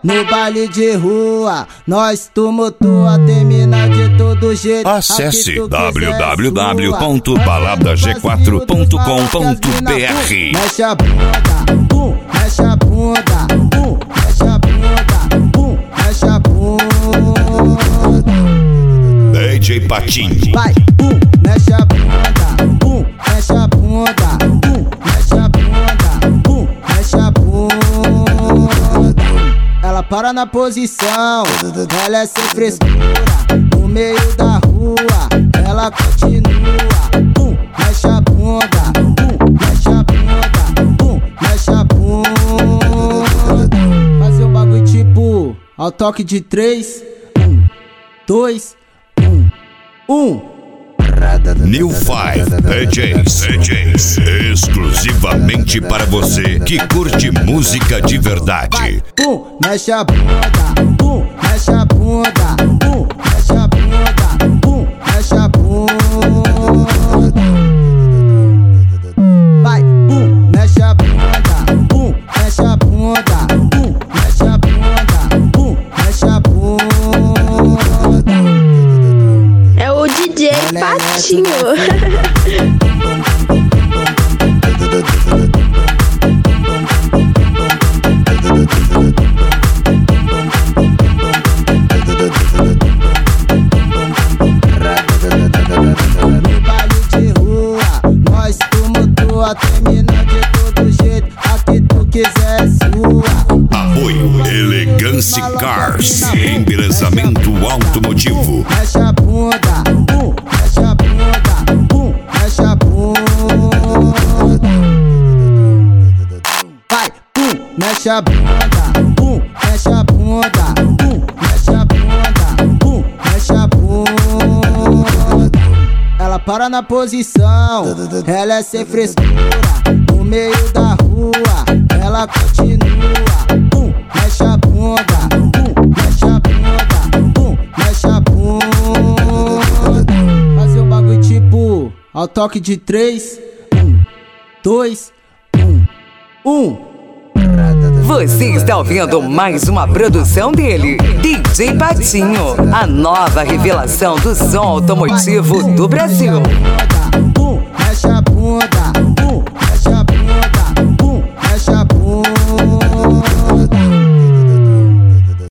No baile de rua, nós tumultua, termina de todo jeito. Acesse www.baladag4.com.br. Mexe a bunda, mexe a bunda, mexe a bunda, mexe a bunda. DJ Patinho. Vai, mexe a bunda, mexe a bunda, mexe a bunda, mexe a bunda. Ela para na posição, ela é sem frescura. No meio da rua, ela continua. Mexe a bunda, mexe a bunda, mexe a bunda. Fazer um bagulho tipo ao toque de 3, 1, 2, 1. New Five DJs, exclusivamente para você que curte música de verdade. Mexe a bunda, mexe a bunda, mexe a bunda, mexe a bunda. Vai, mexe a bunda, mexe a bunda, mexe a bunda, mexe a bunda. É o DJ Patinho. Termina de todo jeito, a que tu quiser sua. Apoio Elegance Cars, embelezamento automotivo. Mexe a bunda, mexe a bunda, mexe a bunda. Vai, mexe a bunda, mexe a bunda, mexe a bunda, mexe a bunda. Ela para na posição, ela é sem frescura. No meio da rua, ela continua. Mexe a bunda, mexe a bunda, mexe a bunda. Fazer um bagulho tipo ao toque de 3, 1, 2, 1. Você está ouvindo mais uma produção dele, DJ Patinho, a nova revelação do som automotivo do Brasil. Mexe a bunda,